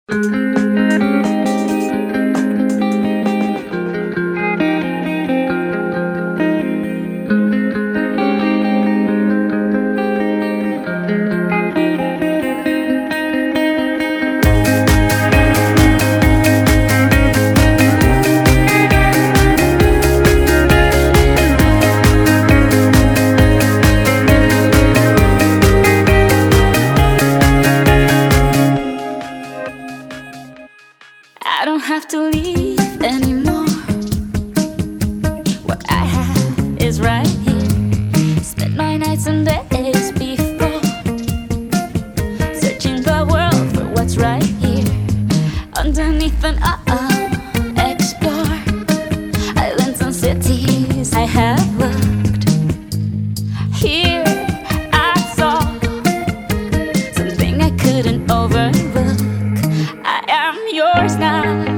I don't have to leave anymore. What I have is right here. Spent my nights and days before, searching the world for what's right here. Underneath an explore islands and cities I have looked. Here I saw something I couldn't overlook. I am yours now.